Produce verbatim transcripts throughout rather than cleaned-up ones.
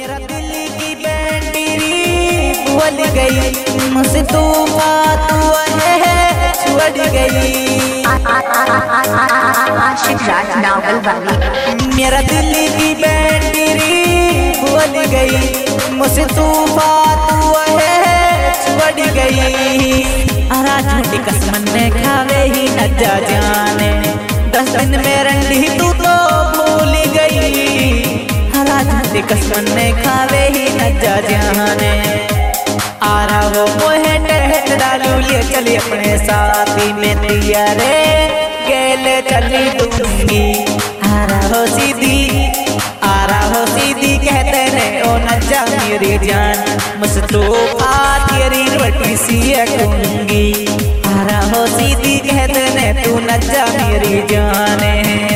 मेरा दिल की बैटरी बोल गई मुझसे तू बात है छोड़ गई। आशिक राज नावल वाली। मेरा दिल की बैटरी बोल गई मुझसे तू बात है छोड़ गई। अरा झूठी कसम ने खावे ही न जा जाने दस दिन में रंडी तू तो भूल गई। हरा झूठी कसम ने खावे ही न जा जाने। आरा वो मोहे टहट डालू लिए चली अपने साथी में दिया रे गेले चली दूंगी। आरा हो सीधी आरा हो सीधी कहते ने ओ न जा मेरी जान मुझसे तो तेरी रोटी सी कहूंगी। आरा हो सीधी कहते ने तू न जा मेरी जाने।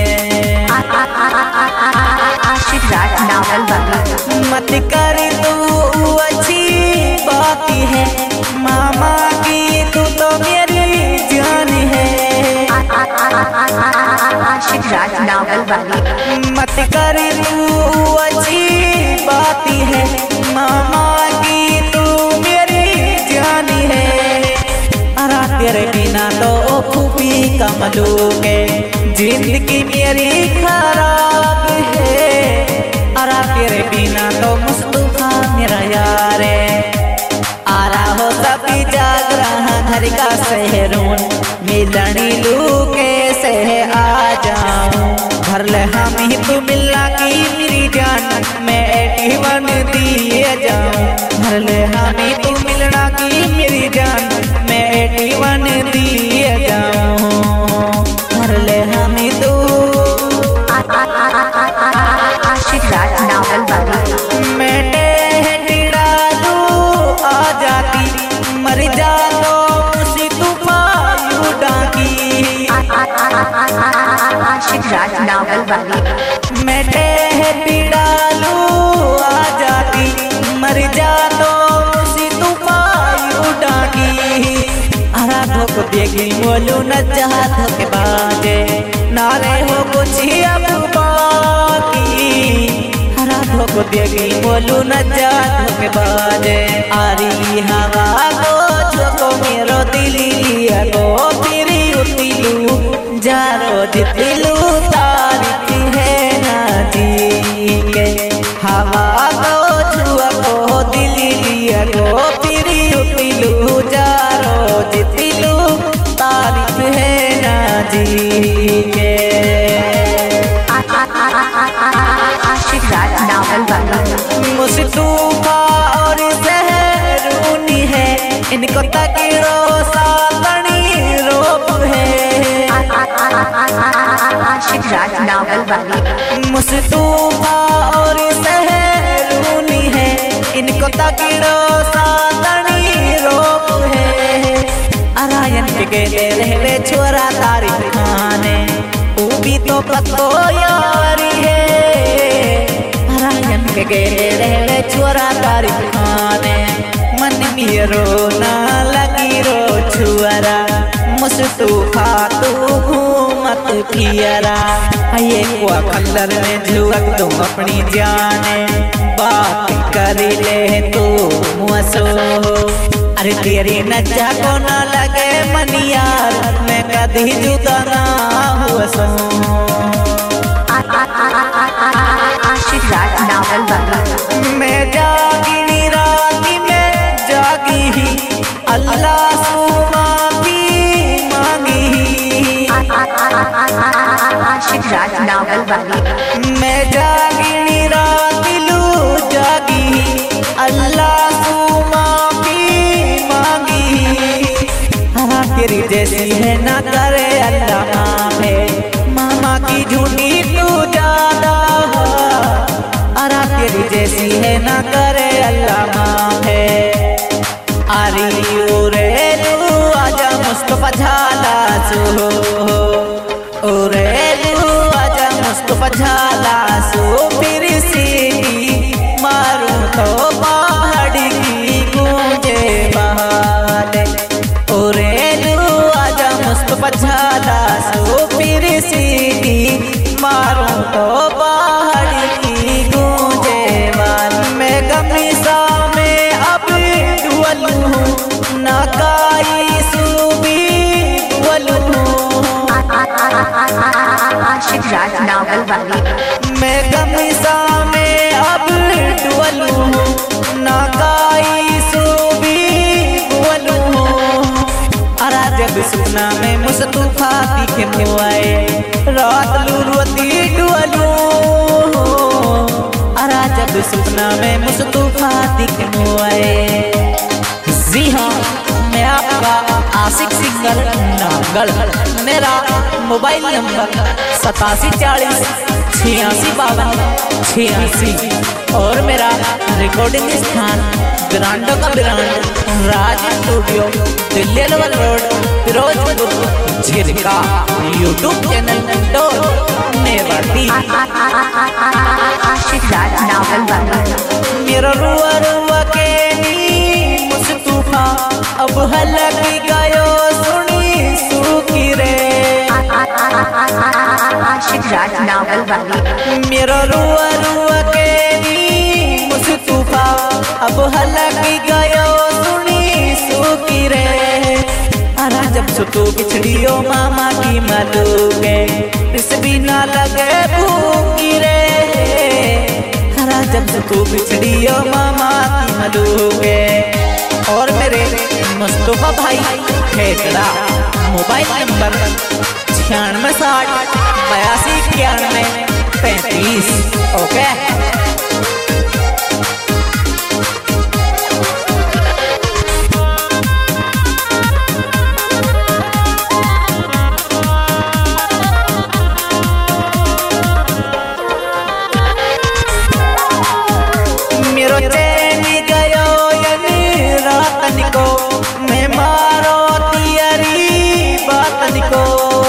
आशिक राज नावल वाली। मत कर तू अच्छी बात है मामा की तू तो मेरी जान है। आशिक राज नावल वाली। मत कर तू अच्छी बात है मामा की तू मेरी जान है। अरा तेरे बिना तो खूबी कमलू के जिंदगी मेरी खराब है। अरा तेरे बिना तो मुस्तफा मेरा यार है। आरा हो सभी जाग रहा घर का शहरून मिलनी लू कैसे आ जाऊं। भर ले हम ही तू मिलना की मेरी जान मैं एटी बन दिए जाऊं। भर ले हम ही तू मिलना की मेरी जान मैं एटी बन दिए जाऊं। भर ले हम ही तू आशिक राज नावल वाली। मैं टेढ़ा लू आ जाती मर जा तो उसी तूफान डाकी। आशिक राज नावल वाली। मैं टेढ़ा लू आ जाती मर जा तो उसी तूफान डाकी। अरा धोख देगी बोलू न चाहत के बाजे नारे हो कुछ अब बाकी। हरा धोख देगी बोलू न चाहत के बाजे आरी हवा को झोंको मेरो दिलिया को फिरी उतिलू जारो जितिलू तारीफ है ना जी के। हवा को छुआ को दिलिया को फिरी उतिलू जारो जितिलू तारीफ है ना जी के। आशिक राज नावल वाली। मुस्तफा और सहरूनी है इनको तकीरो सातनी रोप है। आशिक राज नावल वाली। मुस्तफा और सहरूनी है इनको तकीरो सातनी रोप है। अरायन के गेले रहले छोरा तारीफ खाने वो भी तो पतो यारी है। अरायन के गेले रहले छोरा तारीफ खाने मन मेरो ना लगी रो छुअरा मुस्तफा तू घूमत फियरा। ये कुआ खंडर में झुक तुम अपनी जाने बात कर ले तू मुसो। अरे तेरी नचा को ना लगे मन यार मैं कभी जुदा ना हुआ सो। आशिक राज नावल वाली। मैं जागी राती में जागी ही अल्लाह से माफी मांगी। आशिक राज नावल वाली। मैं जागी राती लू जागी अल्लाह से माफी मांगी। हाँ तेरी जैसी है ना करे अल्लाह माफे मामा की झूठी तू ज्यादा। अरा तेरी जैसी है ना करे अल्लाह माफे। आरी ओरे लू आजा मुस्तफा झाला सो ओरे लू आजा मुस्तफा झाला सो फिर सी मारू तो पहाड़ की गूंजे बहाले। ओरे लू आजा मुस्तफा झाला सो फिर सी मारू तो पहाड़ की गूंजे वाल में। नावल वाली। मैं गमिसा में अब डुअलू हूँ, ना गाई सो भी बोलू हूँ। अरा जब सुपना में मुस्तफा दिखे मुआए, रात लुरुती डुअलू। अरा जब सुपना में मुस्तफा दिखे मुआए। जी हाँ, मैं आपका आशिक सिंगर नागल। मेरा मोबाइल नंबर सतासी चालीस छियासी बावन छियासी और मेरा रिकॉर्डिंग स्थान ब्रांडों का brand Raj studio, Delhi level road, Firozpur Jhirka. YouTube channel Newati Ashiq Raj नावल वाली। मेरा रुआ रुआ के मुस्तफा अब हलक गयो सुनी सुखी रे। आशिक राज नावल वाली। मेरा रुआ रुआ के मुस्तफा अब हलक गयो सुनी सुखी रे। अरा जब सुतू बिछड़ियो मामा की मलूके, इस बिना लगे भूखी रे। अरा जब सुतू बिछड़ियो मामा की मलूके। और मेरे मुस्तफा भाई खेकड़ा, मोबाइल नंबर छियानवे साठ बयासी इक्यानवे पैंतीस। ओके मेरो चैन गयो यानी रातन को, मैं मारो तियरी बातन को।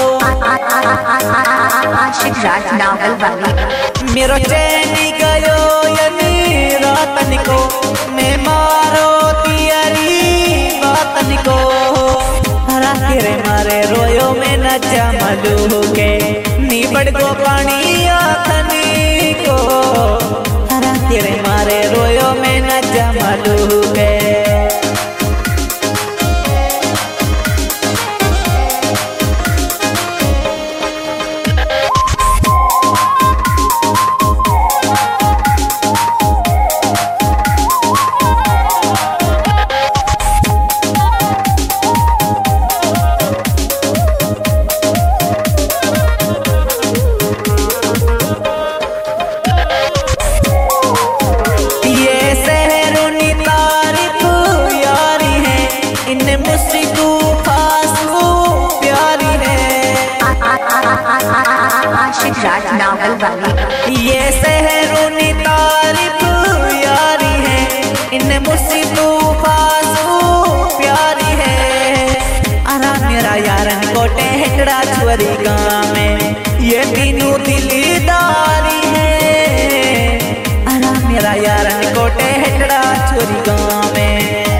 आशिक राज नावल वाली। मेरो चैन गयो यानी रातन को, मैं मारो तियरी बातन को। हरा तेरे मारे रोयो में न जमलू के, निबड़ गो पानी आखनी को। हरा तेरे मारे रोयो में न जमलू के। आशिक राज नावल वाली। ये सहरों तारीफ यारी है, इन मुझसे फासू प्यारी है। अरा मेरा यारन कोटे हेकड़ा छुरी गाँव में, ये तीनों दिलदारी है। अरा मेरा यारन कोटे हेकड़ा छुरी गाँव में।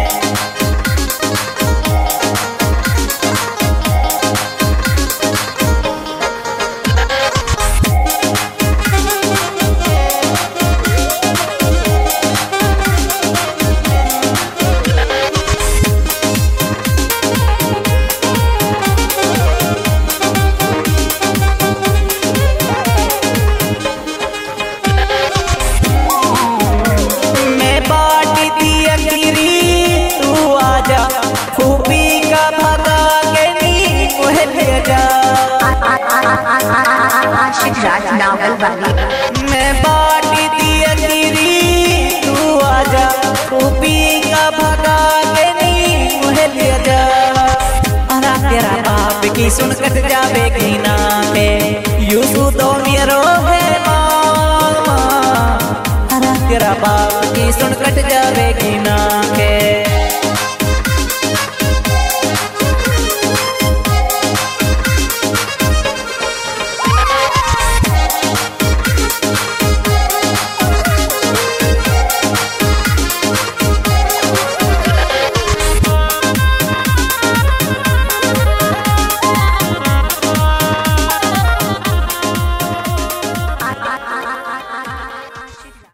आशिक राज नावल वाली। मैं बाटी दिया गिरी तू आजा, खूबी का भगा के नी मुहे लिया जा। अरा तेरा बाप की सुन कट जावे की ना पे, यूसु तो मेरो है मामा। अरा तेरा बाप की सुन कट जावे की ना पे।